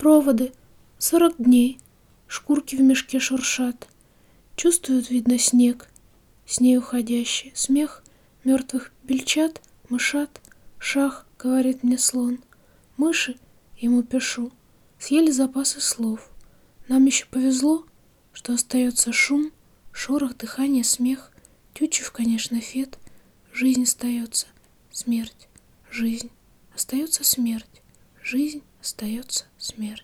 Проводы, 40 дней, шкурки в мешке шуршат. Чувствуют, видно, снег, с ней уходящий, смех мертвых бельчат, мышат. Шах, говорит мне слон. Мыши, ему пишу, съели запасы слов. Нам еще повезло, что остается шум, шорох, дыхание, смех. Тютчев, конечно, фет. Жизнь остается, смерть, жизнь, остается смерть, жизнь, остается смерть.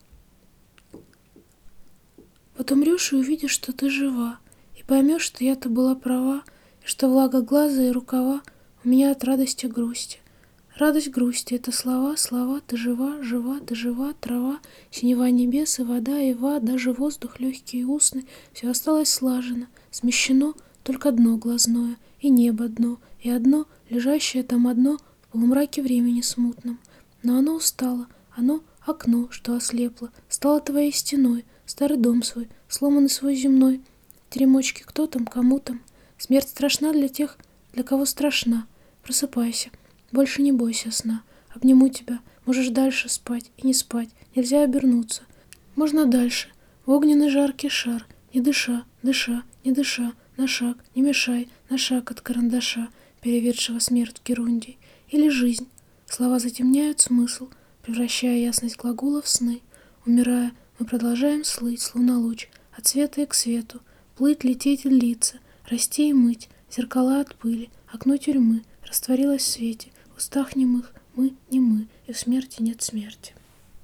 Вот умрешь и увидишь, что ты жива, и поймешь, что я-то была права, и что влага глаза и рукава у меня от радости грусти. Радость грусти — это слова, слова, ты жива, жива, ты жива, трава, синева небес и вода, и даже воздух, легкие усны, все осталось слажено, смещено только дно глазное, и небо дно, и одно, лежащее там одно, в полумраке времени смутном. Но оно устало, оно — окно, что ослепло, стало твоей стеной, старый дом свой, сломанный свой земной. Теремочки, кто там, кому там? Смерть страшна для тех, для кого страшна. Просыпайся, больше не бойся сна. Обниму тебя, можешь дальше спать и не спать, нельзя обернуться. Можно дальше, в огненный жаркий шар, не дыша, дыша, не дыша, на шаг, не мешай, на шаг от карандаша, перевершего смерть в герундий. Или жизнь. Слова затемняют смысл, превращая ясность глагола в сны. Умирая, мы продолжаем слыть, словно луч, от света и к свету, плыть, лететь и длиться, расти и мыть, зеркала от пыли, окно тюрьмы растворилось в свете, в устах немых мы не мы, и в смерти нет смерти.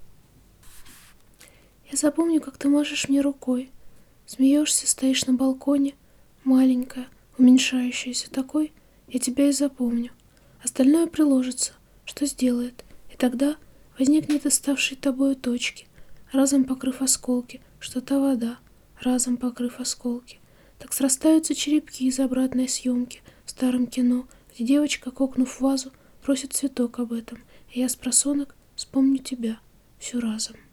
Я запомню, как ты машешь мне рукой, смеешься, стоишь на балконе, маленькая, уменьшающаяся такой, я тебя и запомню. Остальное приложится, что сделает, и тогда возникнет из ставшей тобою точки, разом покрыв осколки, что та вода, разом покрыв осколки. Так срастаются черепки из обратной съемки в старом кино, где девочка, кокнув вазу, просит цветок об этом, и я спросонок вспомню тебя всю разом.